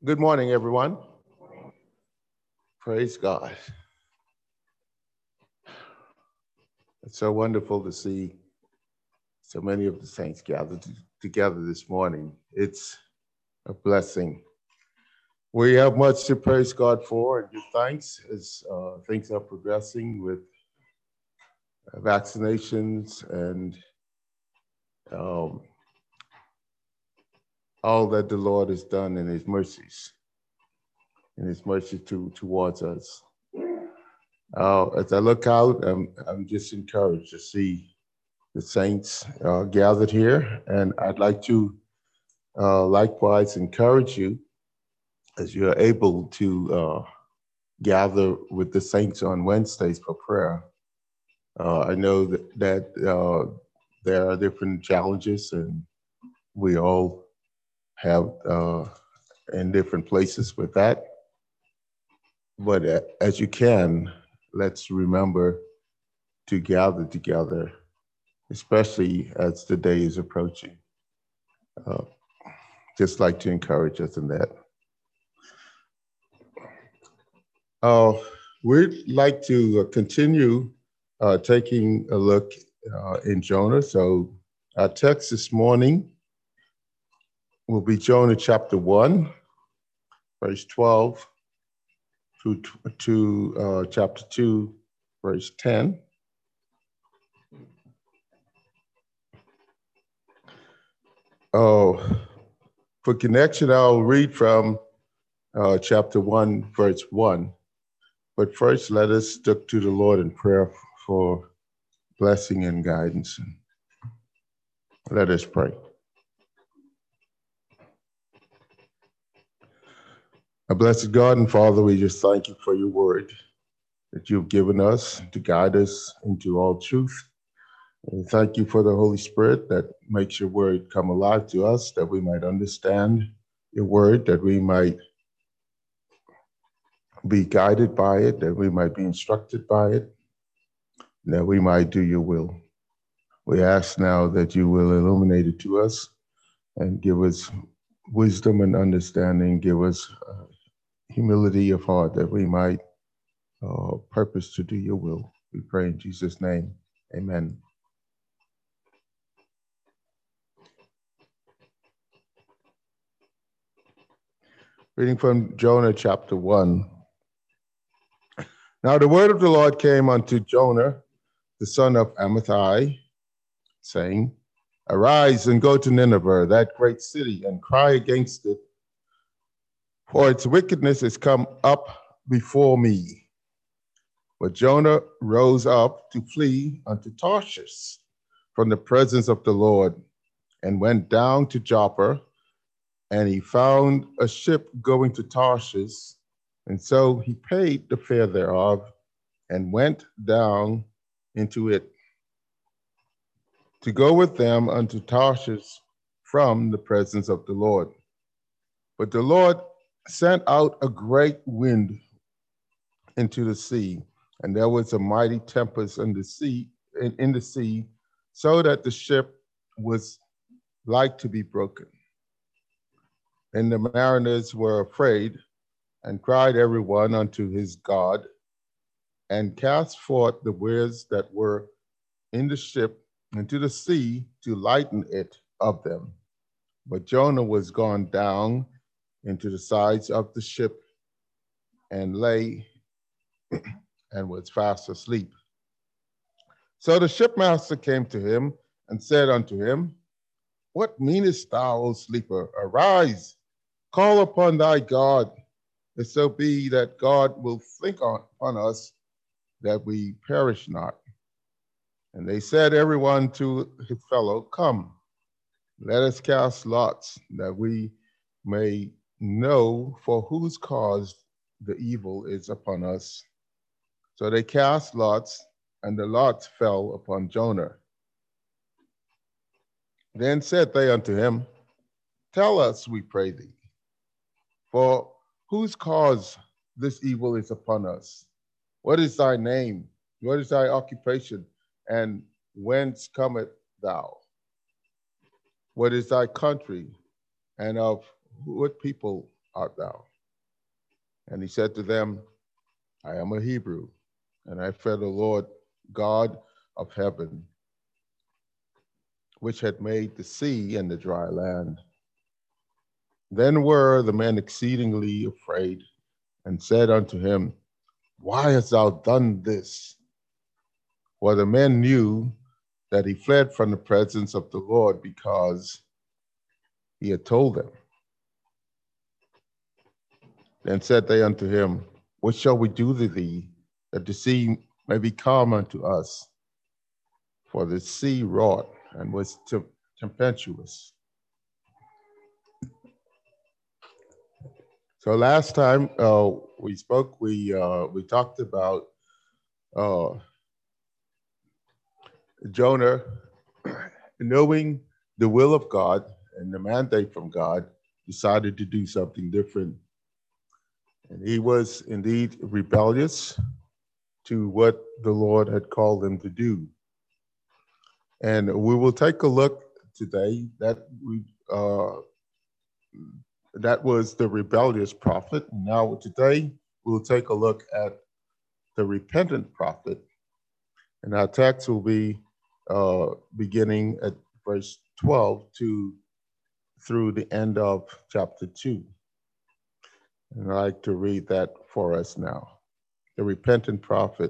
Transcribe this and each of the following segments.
Good morning, everyone. Praise God. It's so wonderful to see so many of the saints gathered together this morning. It's a blessing. We have much to praise God for and give thanks as things are progressing with vaccinations and all that the Lord has done in His mercies, towards us. As I look out, I'm just encouraged to see the saints gathered here, and I'd like to likewise encourage you as you're able to gather with the saints on Wednesdays for prayer. I know that there are different challenges, and we all have in different places with that. But as you can, let's remember to gather together, especially as the day is approaching. Just like to encourage us in that. We'd like to continue taking a look in Jonah. So our text this morning will be Jonah chapter 1, verse 12 to chapter 2, verse 10. For connection, I'll read from chapter 1, verse 1. But first, let us look to the Lord in prayer for blessing and guidance. Let us pray. Our blessed God and Father, we just thank you for your word that you've given us to guide us into all truth. And thank you for the Holy Spirit that makes your word come alive to us, that we might understand your word, that we might be guided by it, that we might be instructed by it, and that we might do your will. We ask now that you will illuminate it to us and give us wisdom and understanding, give us humility of heart that we might purpose to do your will. We pray in Jesus' name. Amen. Reading from Jonah chapter 1. Now the word of the Lord came unto Jonah, the son of Amittai, saying, Arise and go to Nineveh, that great city, and cry against it, for its wickedness is come up before me. But Jonah rose up to flee unto Tarshish from the presence of the Lord, and went down to Joppa, and he found a ship going to Tarshish, and so he paid the fare thereof, and went down into it to go with them unto Tarshish from the presence of the Lord. But the Lord sent out a great wind into the sea, and there was a mighty tempest in the sea, so that the ship was like to be broken. And the mariners were afraid, and cried every one unto his God, and cast forth the wares that were in the ship into the sea to lighten it of them. But Jonah was gone down into the sides of the ship, and lay and was fast asleep. So the shipmaster came to him and said unto him, What meanest thou, O sleeper? Arise, call upon thy God, if so be that God will think on us, that we perish not. And they said every one to his fellow, Come, let us cast lots, that we may know for whose cause the evil is upon us. So they cast lots, and the lots fell upon Jonah. Then said they unto him, Tell us, we pray thee, for whose cause this evil is upon us? What is thy name? What is thy occupation? And whence cometh thou? What is thy country? And of what people art thou? And he said to them, I am a Hebrew, and I fear the Lord God of heaven, which had made the sea and the dry land. Then were the men exceedingly afraid, and said unto him, Why hast thou done this? For the men knew that he fled from the presence of the Lord, because he had told them. Then said they unto him, What shall we do to thee, that the sea may be calm unto us? For the sea wrought and was tempestuous. So last time we spoke, we talked about Jonah knowing the will of God and the mandate from God, decided to do something different. And he was indeed rebellious to what the Lord had called him to do. And we will take a look today that was the rebellious prophet. Now today we'll take a look at the repentant prophet. And our text will be beginning at verse 12 through the end of chapter 2. And I'd like to read that for us now. The repentant prophet.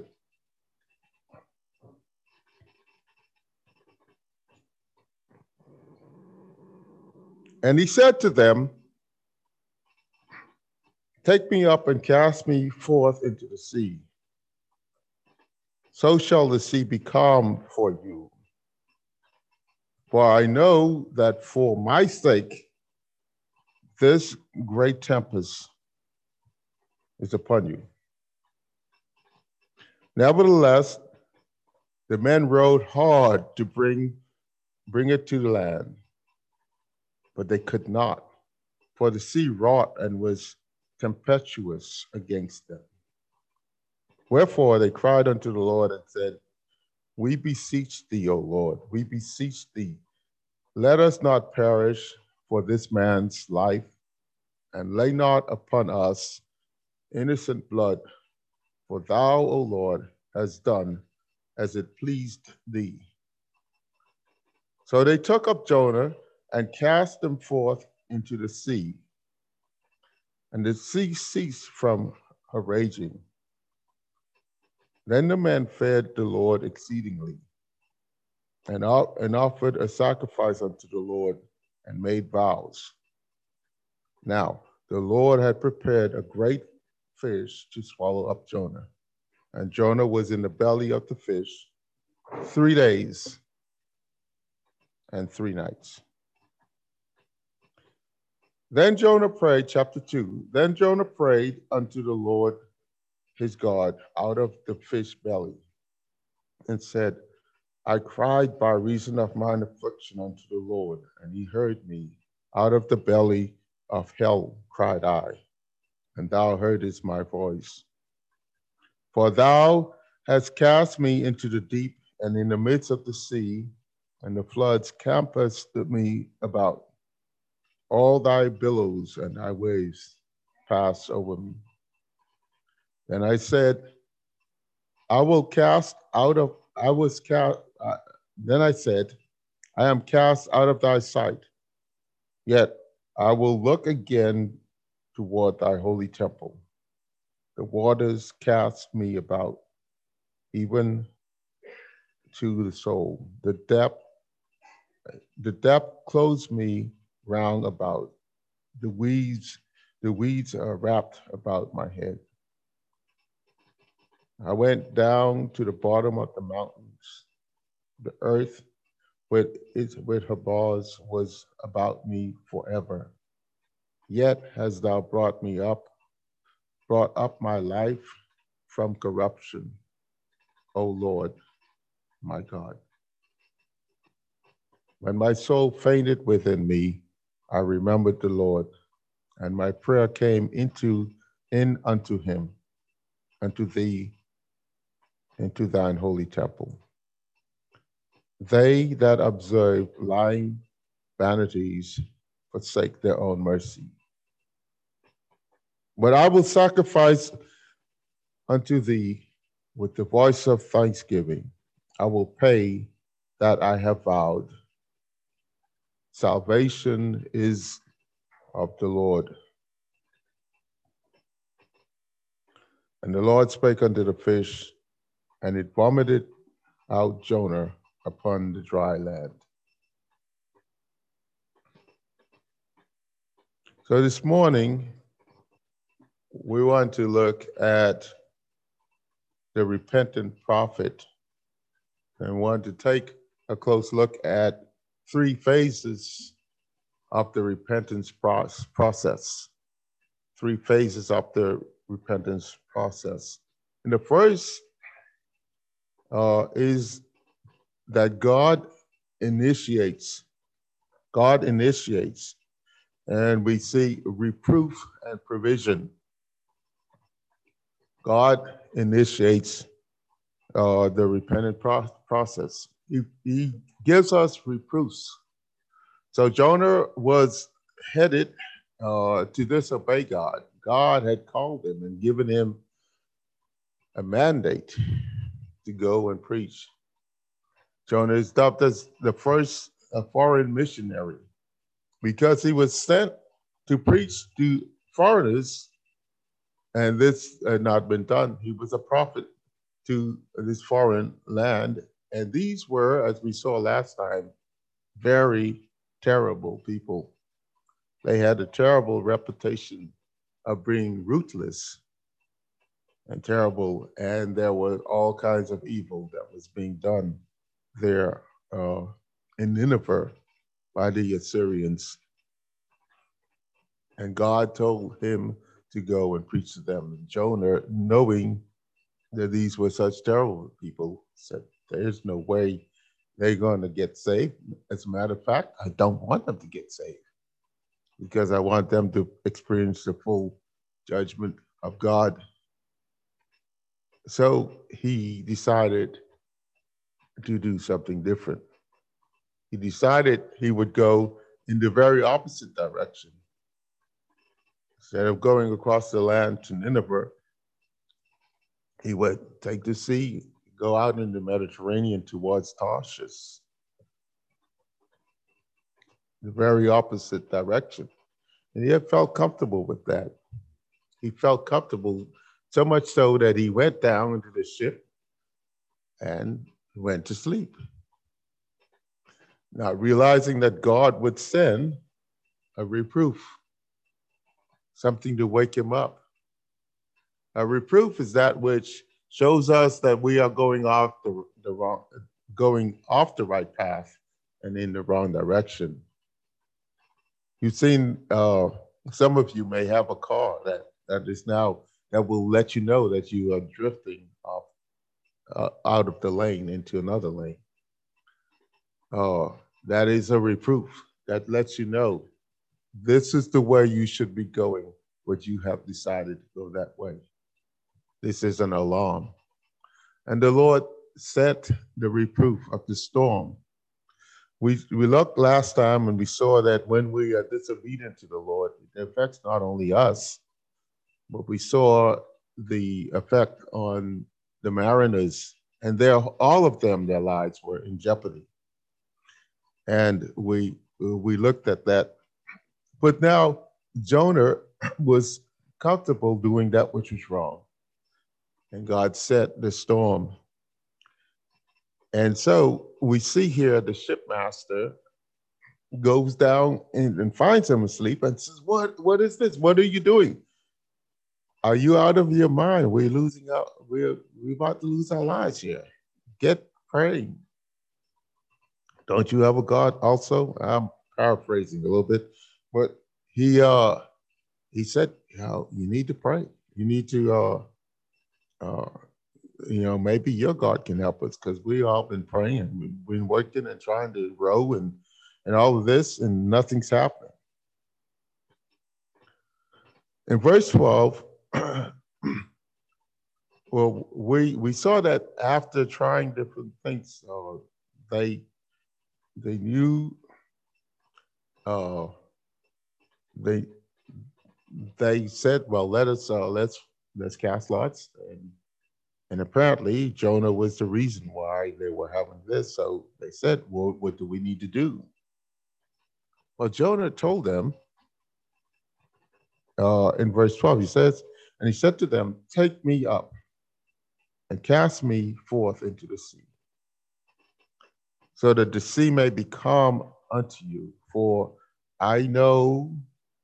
And he said to them, Take me up and cast me forth into the sea. So shall the sea be calm for you. For I know that for my sake, this great tempest is upon you. Nevertheless, the men rowed hard to bring it to the land, but they could not, for the sea wrought and was tempestuous against them. Wherefore they cried unto the Lord and said, We beseech thee, O Lord, we beseech thee, let us not perish for this man's life, and lay not upon us innocent blood, for thou, O Lord, hast done as it pleased thee. So they took up Jonah and cast him forth into the sea, and the sea ceased from her raging. Then the men feared the Lord exceedingly, and offered a sacrifice unto the Lord, and made vows. Now the Lord had prepared a great fish to swallow up Jonah, and Jonah was in the belly of the fish 3 days and 3 nights. Then Jonah prayed, chapter 2. Then Jonah prayed unto the Lord his God out of the fish belly, and said, I cried by reason of mine affliction unto the Lord, and he heard me. Out of the belly of hell cried I, and thou heardest my voice. For thou hast cast me into the deep, and in the midst of the sea, and the floods compassed me about. All thy billows and thy waves pass over me. Then I said, then I said, I am cast out of thy sight. Yet I will look again toward thy holy temple. The waters cast me about, even to the soul. The depth clothes me round about. The weeds are wrapped about my head. I went down to the bottom of the mountains. The earth with her bars was about me forever. Yet hast thou brought up my life from corruption, O Lord, my God. When my soul fainted within me, I remembered the Lord, and my prayer came in unto him, unto thee, into thine holy temple. They that observe lying vanities forsake their own mercy. But I will sacrifice unto thee with the voice of thanksgiving. I will pay that I have vowed. Salvation is of the Lord. And the Lord spake unto the fish, and it vomited out Jonah upon the dry land. So this morning, we want to look at the repentant prophet and want to take a close look at 3 phases of the repentance process. 3 phases of the repentance process. And the first is that God initiates. God initiates. And we see reproof and provision. God initiates the repentant process. He gives us reproofs. So Jonah was headed to disobey God. God had called him and given him a mandate to go and preach. Jonah is dubbed as the first foreign missionary because he was sent to preach to foreigners, and this had not been done. He was a prophet to this foreign land, and these were, as we saw last time, very terrible people. They had a terrible reputation of being ruthless and terrible, and there was all kinds of evil that was being done there in Nineveh by the Assyrians. And God told him to go and preach to them. And Jonah, knowing that these were such terrible people, said, there's no way they're going to get saved. As a matter of fact, I don't want them to get saved because I want them to experience the full judgment of God. So he decided to do something different. He decided he would go in the very opposite direction. Instead of going across the land to Nineveh, he would take the sea, go out in the Mediterranean towards Tarshish, the very opposite direction. And he had felt comfortable with that. He felt comfortable so much so that he went down into the ship and went to sleep. Not realizing that God would send a reproof, something to wake him up. A reproof is that which shows us that we are going off going off the right path and in the wrong direction. You've seen, some of you may have a car that will let you know that you are drifting off out of the lane into another lane. That is a reproof that lets you know this is the way you should be going, but you have decided to go that way. This is an alarm. And the Lord sent the reproof of the storm. We looked last time and we saw that when we are disobedient to the Lord, it affects not only us, but we saw the effect on the mariners, and all of them, their lives were in jeopardy. And we looked at that. But now Jonah was comfortable doing that which was wrong. And God set the storm. And so we see here the shipmaster goes down and finds him asleep and says, what is this? What are you doing? Are you out of your mind? We're about to lose our lives here. Get praying. Don't you have a God also? I'm paraphrasing a little bit, but he said, you need to pray. You need to maybe your God can help us because we all been praying. We've been working and trying to row and all of this, and nothing's happening. In verse 12, well, we saw that after trying different things, they knew they said, well, let's cast lots. And apparently Jonah was the reason why they were having this. So they said, well, what do we need to do? Well, Jonah told them in verse 12, he says, and he said to them, take me up and cast me forth into the sea, so that the sea may be calm unto you. For I know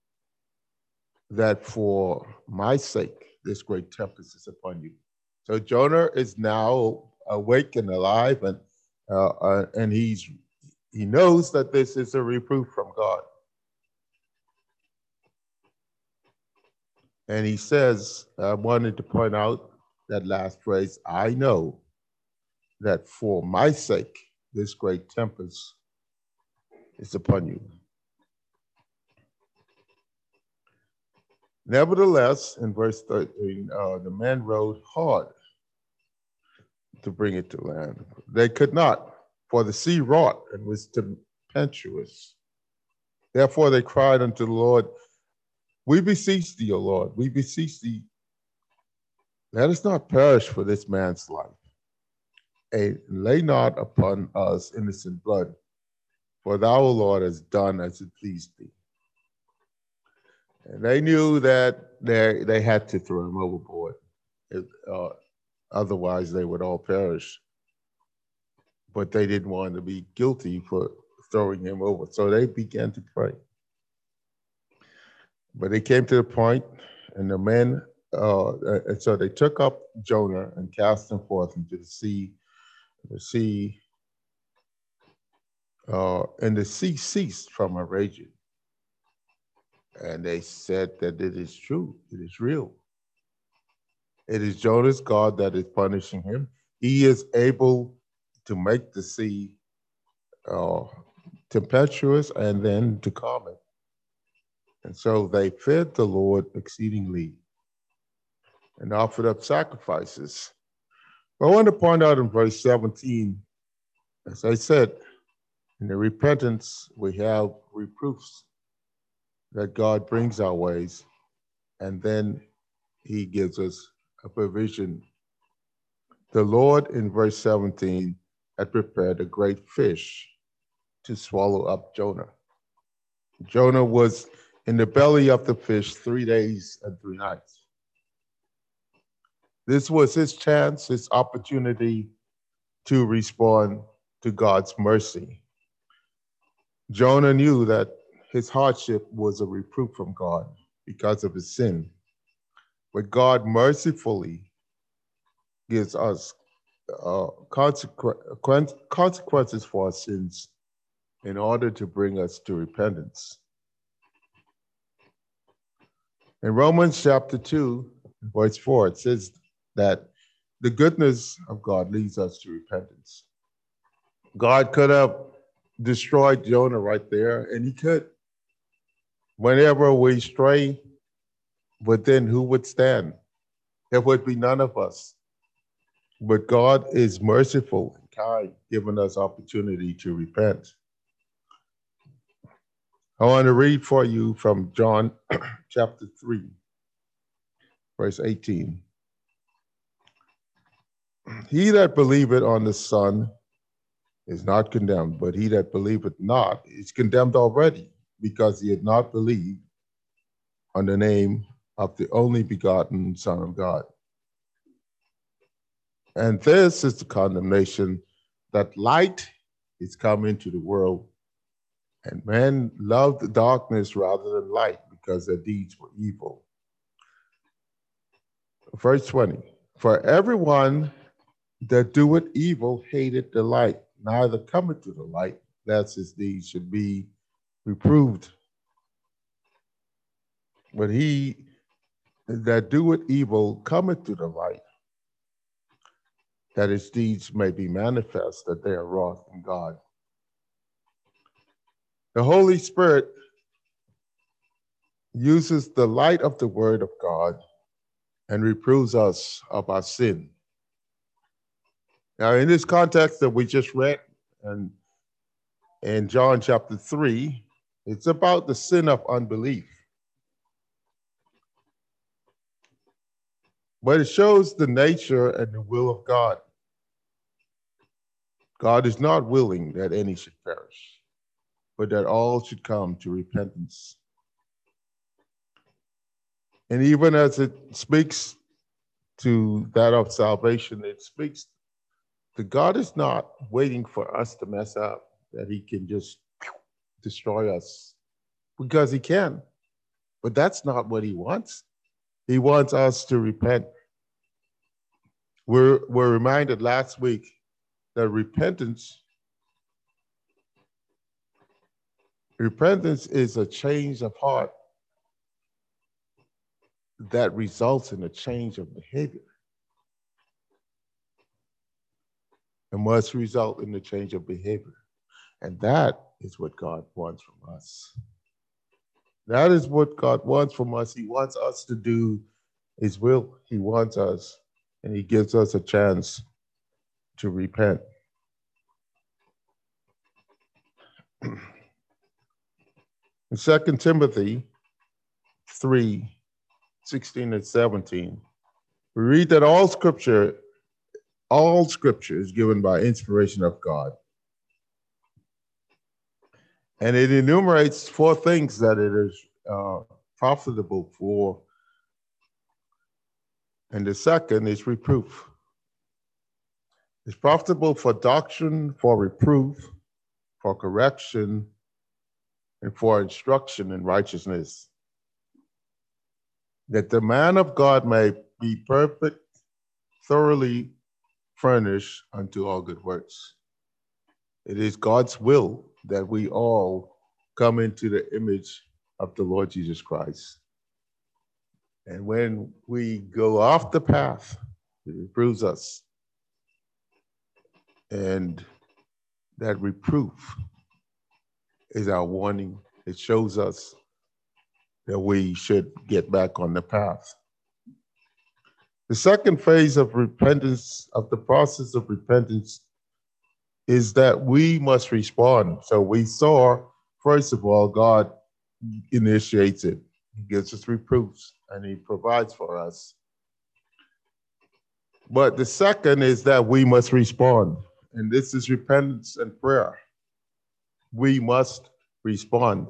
that for my sake, this great tempest is upon you. So Jonah is now awake and alive, and he knows that this is a reproof from God. And he says, I wanted to point out that last phrase, I know that for my sake, this great tempest is upon you. Nevertheless, in verse 13, the men rowed hard to bring it to land. They could not, for the sea wrought and was tempestuous. Therefore they cried unto the Lord, we beseech thee, O Lord, we beseech thee, let us not perish for this man's life. And lay not upon us innocent blood, for thou, O Lord, hast done as it pleased thee. And they knew that they had to throw him overboard. Otherwise, they would all perish. But they didn't want to be guilty for throwing him over. So they began to pray. But they came to the point, and the men, and so they took up Jonah and cast him forth into the sea. And the sea ceased from her raging. And they said that it is true, it is real. It is Jonah's God that is punishing him. He is able to make the sea tempestuous and then to calm it. And so they feared the Lord exceedingly and offered up sacrifices. But I want to point out in verse 17, as I said, in the repentance, we have reproofs that God brings our ways, and then he gives us a provision. The Lord, in verse 17, had prepared a great fish to swallow up Jonah. Jonah was in the belly of the fish 3 days and 3 nights. This was his chance, his opportunity to respond to God's mercy. Jonah knew that his hardship was a reproof from God because of his sin. But God mercifully gives us consequences for our sins in order to bring us to repentance. In Romans chapter 2, verse 4, it says that the goodness of God leads us to repentance. God could have destroyed Jonah right there, and he could. Whenever we stray, but then who would stand? There would be none of us. But God is merciful and kind, giving us opportunity to repent. I want to read for you from John chapter 3, verse 18. He that believeth on the Son is not condemned, but he that believeth not is condemned already, because he had not believed on the name of the only begotten Son of God. And this is the condemnation, that light is come into the world, and men loved the darkness rather than light, because their deeds were evil. Verse 20, for everyone that doeth evil hated the light, neither cometh to the light, lest his deeds should be reproved. But he that doeth evil cometh to the light, that his deeds may be manifest, that they are wrought in God. The Holy Spirit uses the light of the Word of God and reproves us of our sin. Now, in this context that we just read, and in John chapter 3, it's about the sin of unbelief. But it shows the nature and the will of God. God is not willing that any should perish, but that all should come to repentance. And even as it speaks to that of salvation, it speaks that God is not waiting for us to mess up, that he can just destroy us, because he can. But that's not what he wants. He wants us to repent. We're reminded last week that repentance is a change of heart that results in a change of behavior. It must result in a change of behavior. And that is what God wants from us. That is what God wants from us. He wants us to do his will. He wants us, and he gives us a chance to repent. In 2 Timothy 3:16 and 17, we read that all scripture is given by inspiration of God. And it enumerates 4 things that it is profitable for. And the second is reproof. It's profitable for doctrine, for reproof, for correction, and for instruction in righteousness, that the man of God may be perfect, thoroughly furnished unto all good works. It is God's will that we all come into the image of the Lord Jesus Christ. And when we go off the path, it reproves us. And that reproof is our warning. It shows us that we should get back on the path. The second phase of repentance, of the process of repentance, is that we must respond. So we saw, first of all, God initiates it. He gives us reproofs and he provides for us. But the second is that we must respond. And this is repentance and prayer. We must respond.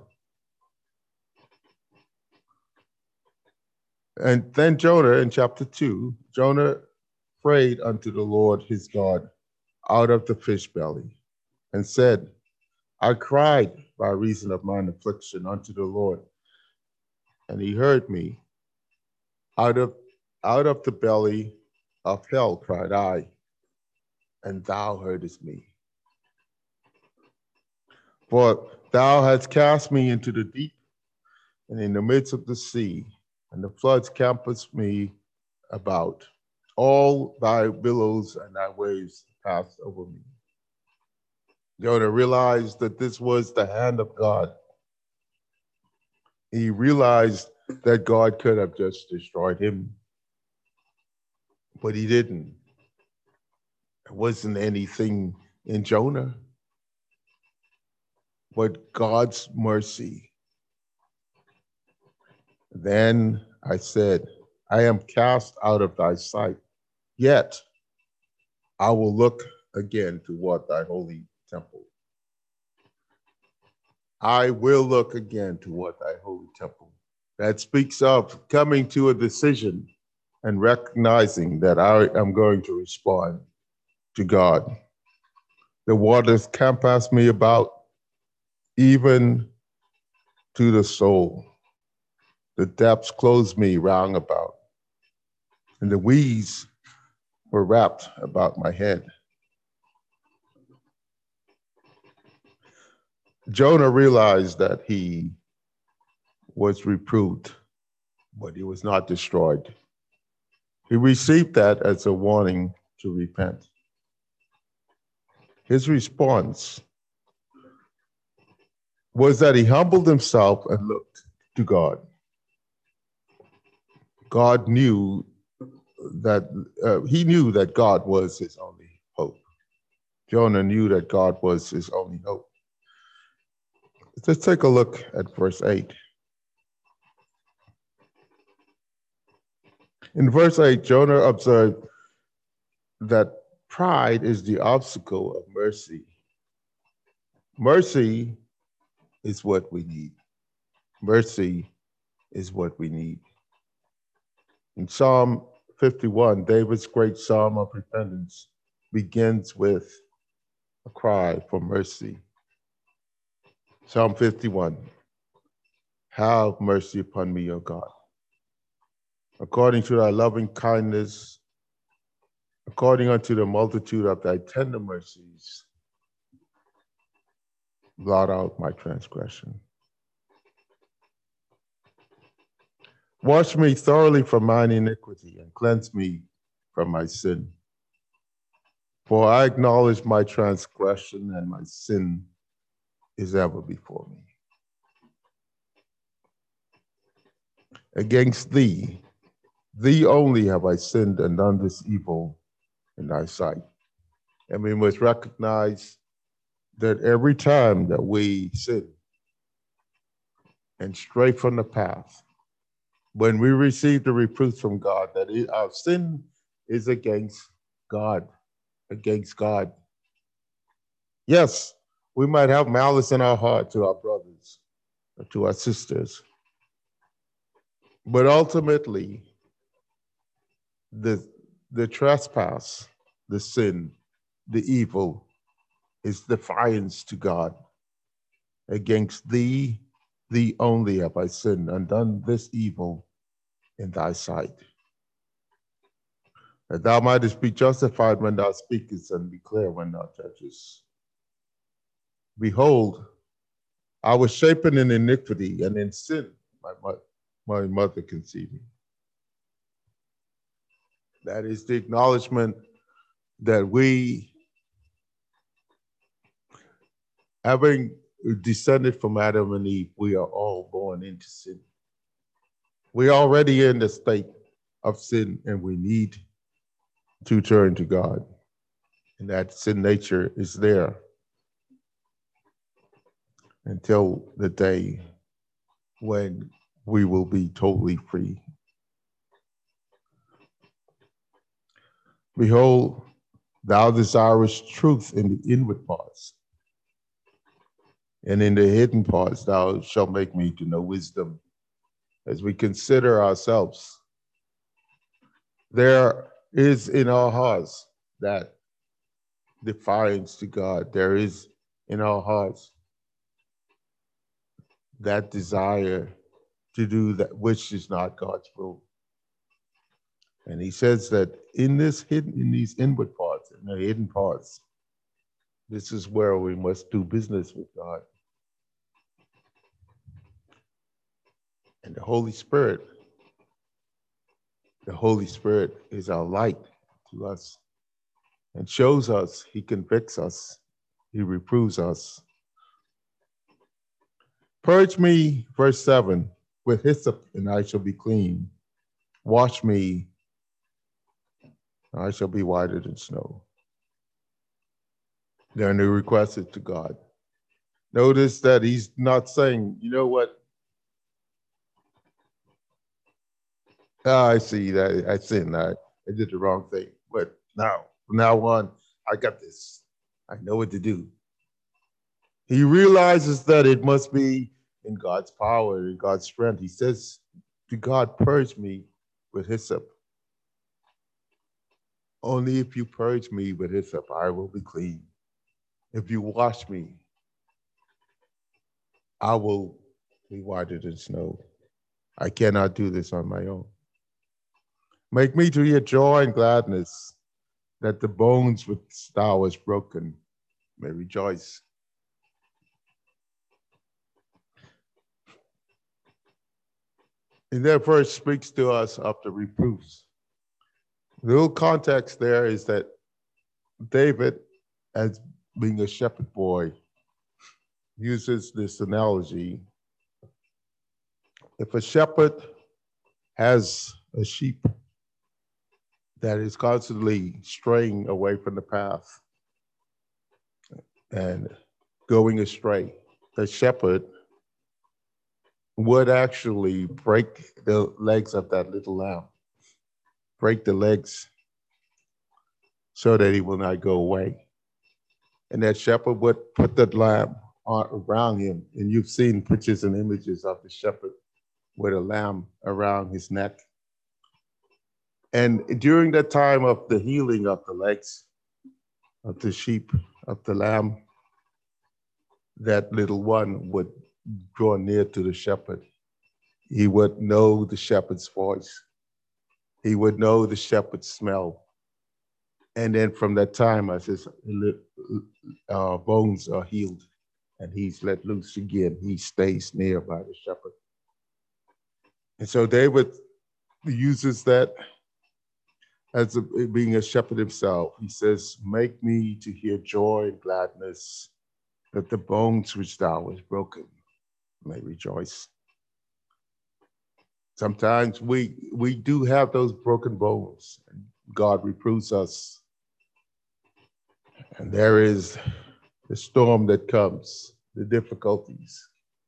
And then Jonah, in chapter 2, Jonah prayed unto the Lord his God out of the fish belly and said, I cried by reason of mine affliction unto the Lord, and he heard me. Out of the belly of hell cried I, and thou heardest me. For thou hast cast me into the deep, and in the midst of the sea, and the floods compassed me about. All thy billows and thy waves passed over me. Jonah realized that this was the hand of God. He realized that God could have just destroyed him, but he didn't. There wasn't anything in Jonah but God's mercy. Then I said, I am cast out of thy sight, yet I will look again toward thy holy temple. I will look again toward thy holy temple. That speaks of coming to a decision and recognizing that I am going to respond to God. The waters compass me about, even to the soul. The depths closed me round about, and the weeds were wrapped about my head. Jonah realized that he was reproved, but he was not destroyed. He received that as a warning to repent. His response was that he humbled himself and looked to God. God knew that he knew that God was his only hope. Jonah knew that God was his only hope. Let's take a look at verse 8. In verse 8, Jonah observed that pride is the obstacle of mercy. Mercy is what we need. Mercy is what we need. In Psalm 51, David's great psalm of repentance begins with a cry for mercy. Psalm 51, have mercy upon me, O God. According to thy loving kindness, according unto the multitude of thy tender mercies, blot out my transgression. Wash me thoroughly from mine iniquity and cleanse me from my sin. For I acknowledge my transgression, and my sin is ever before me. Against thee only have I sinned and done this evil in thy sight. And we must recognize that every time that we sin and stray from the path, when we receive the reproof from God that our sin is against God, Yes, we might have malice in our heart to our brothers or to our sisters, but ultimately, the trespass, the sin, the evil is defiance to God. Against thee only have I sinned and done this evil in thy sight. That thou mightest be justified when thou speakest and be clear when thou judgest. Behold, I was shapen in iniquity, and in sin my mother conceived me. That is the acknowledgement that we, having descended from Adam and Eve, we are all born into sin. We're already in the state of sin, and we need to turn to God. And that sin nature is there until the day when we will be totally free. Behold, thou desirest truth in the inward parts, and in the hidden parts thou shalt make me to know wisdom. As we consider ourselves, there is in our hearts that defiance to God. There is in our hearts that desire to do that which is not God's will. And he says that in these inward parts, in the hidden parts, this is where we must do business with God. And the Holy Spirit is our light to us and shows us, he convicts us, he reproves us. Purge me, verse 7, with hyssop, and I shall be clean. Wash me, and I shall be whiter than snow. Then he requested to God. Notice that he's not saying, you know what? I see that I sinned. I did the wrong thing. But now, from now on, I got this. I know what to do. He realizes that it must be in God's power, in God's strength. He says to God, purge me with hyssop. Only if you purge me with hyssop, I will be clean. If you wash me, I will be whiter than snow. I cannot do this on my own. Make me to hear joy and gladness, that the bones which thou hast broken may rejoice. And that verse speaks to us of the reproofs. The little context there is that David, as being a shepherd boy, uses this analogy. If a shepherd has a sheep that is constantly straying away from the path and going astray, the shepherd would actually break the legs of that little lamb break the legs so that he will not go away. And that shepherd would put that lamb around him. And you've seen pictures and images of the shepherd with a lamb around his neck. And during that time of the healing of the legs of the sheep, of the lamb, that little one would draw near to the shepherd. He would know the shepherd's voice. He would know the shepherd's smell. And then from that time, as his bones are healed and he's let loose again, he stays near by the shepherd. And so David uses that as being a shepherd himself. He says, make me to hear joy and gladness, that the bones which thou hast broken may rejoice. Sometimes we do have those broken bones, and God reproves us. And there is the storm that comes, the difficulties.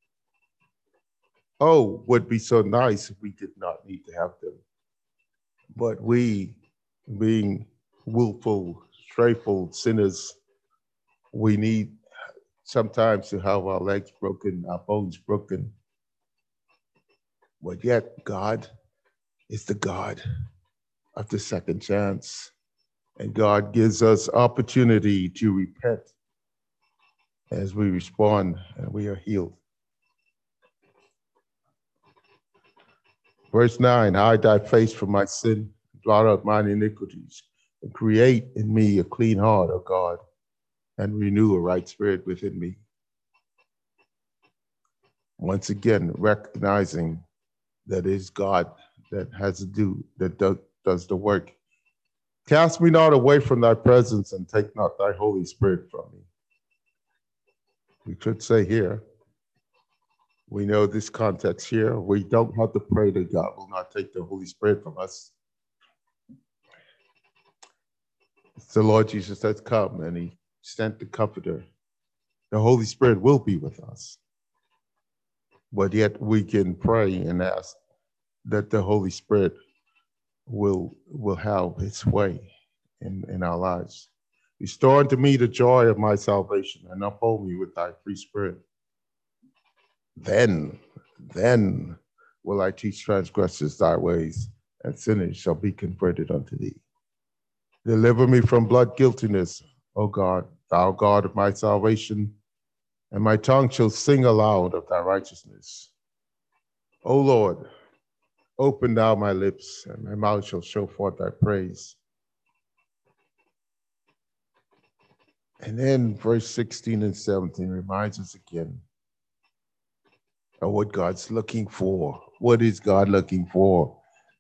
Oh, would be so nice if we did not need to have them. But we, being willful, strayful sinners, we need sometimes to have our legs broken, our bones broken. But yet God is the God of the second chance. And God gives us opportunity to repent as we respond and we are healed. Verse 9, hide thy face from my sin, blot out mine iniquities, and create in me a clean heart, O God, and renew a right spirit within me. Once again, recognizing that it is God that has to do, that does the work. Cast me not away from thy presence, and take not thy Holy Spirit from me. We could say here, we know this context here. We don't have to pray that God will not take the Holy Spirit from us. It's the Lord Jesus has come, and he sent the Comforter. The Holy Spirit will be with us. But yet we can pray and ask that the Holy Spirit will have its way in our lives. Restore unto me the joy of my salvation, and uphold me with thy free spirit. Then will I teach transgressors thy ways, and sinners shall be converted unto thee. Deliver me from blood guiltiness, O God, thou God of my salvation, and my tongue shall sing aloud of thy righteousness. O Lord, open thou my lips, and my mouth shall show forth thy praise. And then verse 16 and 17 reminds us again of what God's looking for. What is God looking for?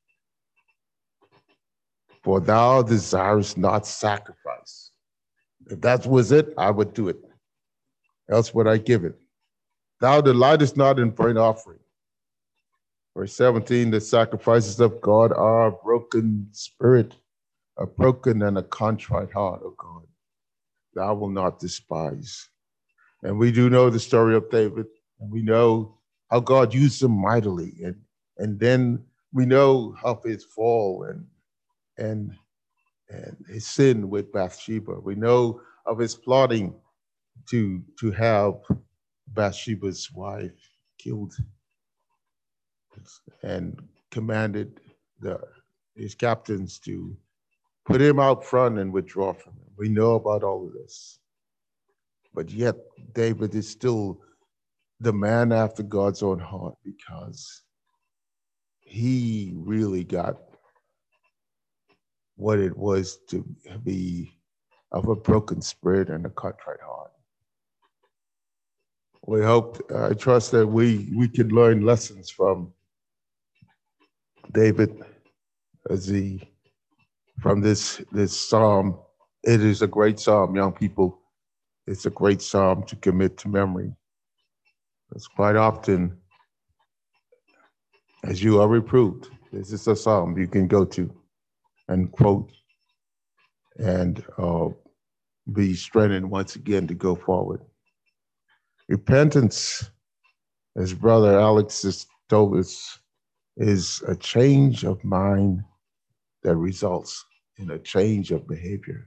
For thou desirest not sacrifice. If that was it, I would do it. Else would I give it. Thou delightest not in burnt offering. Verse 17, the sacrifices of God are a broken spirit, a broken and a contrite heart, O God. Thou will not despise. And we do know the story of David, and we know how God used him mightily. And then we know of his fall and his sin with Bathsheba. We know of his plotting to have Bathsheba's wife killed, and commanded his captains to put him out front and withdraw from him. We know about all of this. But yet David is still the man after God's own heart, because he really got what it was to be of a broken spirit and a contrite heart. We hope, I trust that we can learn lessons from David from this psalm. It is a great psalm, young people. It's a great psalm to commit to memory. It's quite often, as you are reproved, this is a psalm you can go to and quote and be strengthened once again to go forward. Repentance, as Brother Alex has told us, is a change of mind that results in a change of behavior.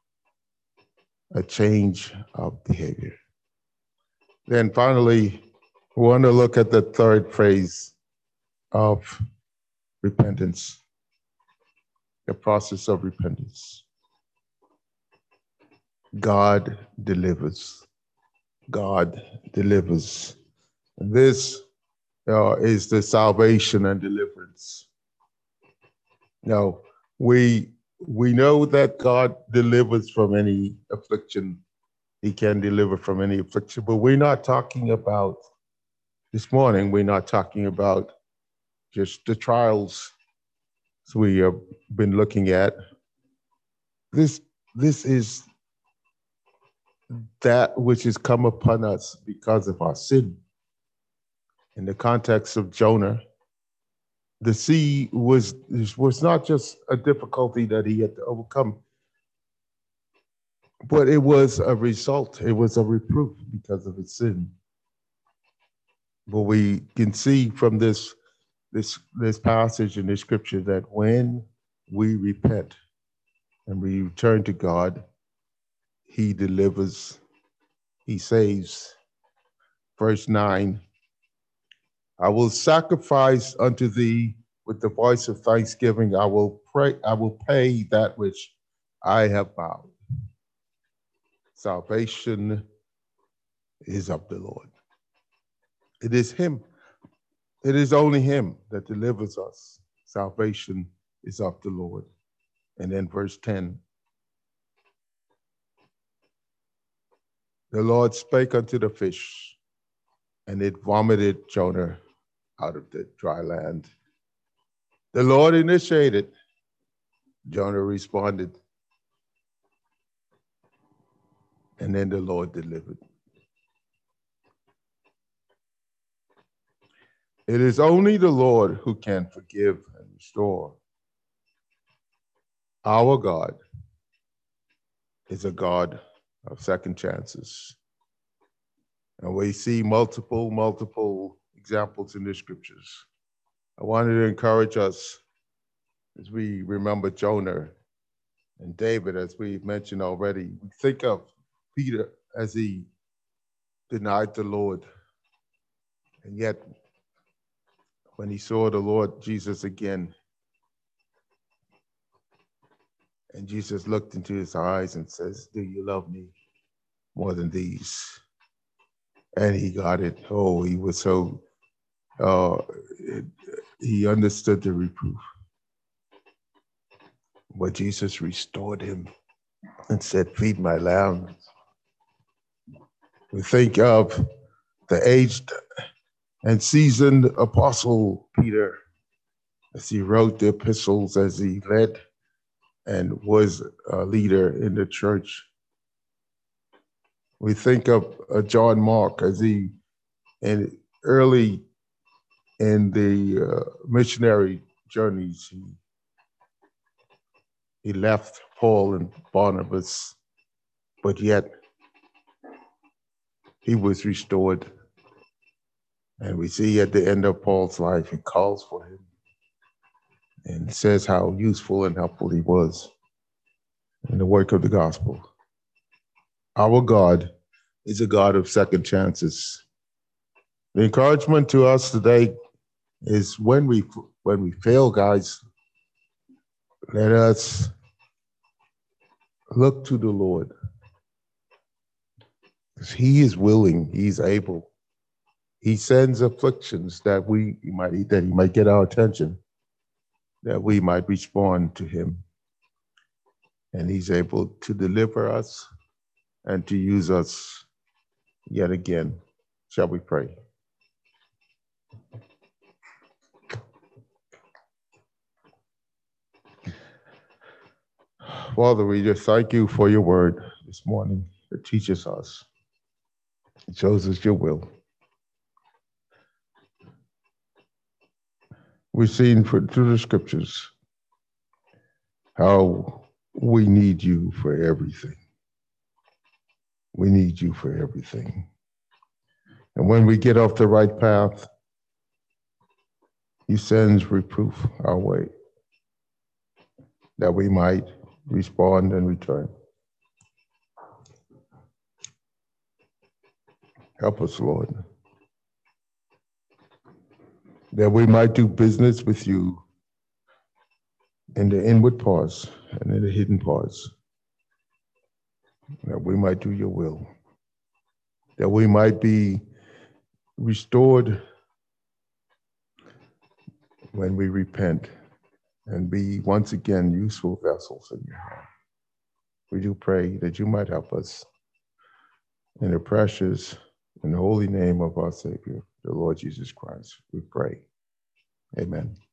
A change of behavior. Then finally, we want to look at the third phase of repentance, the process of repentance. God delivers. God delivers. And this is the salvation and deliverance. Now, we know that God delivers from any affliction. He can deliver from any affliction, but we're not talking about, this morning, we're not talking about just the trials we have been looking at. This is that which has come upon us because of our sin. In the context of Jonah, the sea was not just a difficulty that he had to overcome, but it was a result. It was a reproof because of his sin. But we can see from this passage in the scripture that when we repent and we return to God, he delivers, he saves. Verse 9, I will sacrifice unto thee with the voice of thanksgiving. I will pay that which I have vowed. Salvation is of the Lord. It is him. It is only him that delivers us. Salvation is of the Lord. And then verse 10. The Lord spake unto the fish, and it vomited Jonah out of the dry land. The Lord initiated. Jonah responded. And then the Lord delivered. It is only the Lord who can forgive and restore. Our God is a God of second chances. And we see multiple examples in the scriptures. I wanted to encourage us as we remember Jonah and David, as we've mentioned already. We think of Peter as he denied the Lord. And yet, when he saw the Lord Jesus again, and Jesus looked into his eyes and says, do you love me more than these? And he got it. Oh, he was so, he understood the reproof. But Jesus restored him and said, feed my lambs. We think of the aged and seasoned apostle Peter as he wrote the epistles, as he led and was a leader in the church. We think of John Mark as he, and early in the missionary journeys, he left Paul and Barnabas, but yet he was restored. And we see at the end of Paul's life, he calls for him and says how useful and helpful he was in the work of the gospel. Our God is a God of second chances. The encouragement to us today is when we fail, guys, let us look to the Lord. Because he is willing, he's able. He sends afflictions that he might get our attention, that we might respond to him. And he's able to deliver us and to use us yet again. Shall we pray? Father, we just thank you for your word this morning. It teaches us. It shows us your will. We've seen through the scriptures how we need you for everything. We need you for everything. And when we get off the right path, he sends reproof our way. that we might respond and return. Help us, Lord, that we might do business with you in the inward parts and in the hidden parts, that we might do your will, that we might be restored when we repent and be once again useful vessels in your hand. We do pray that you might help us in the precious and holy name of our Savior, the Lord Jesus Christ. We pray. Amen.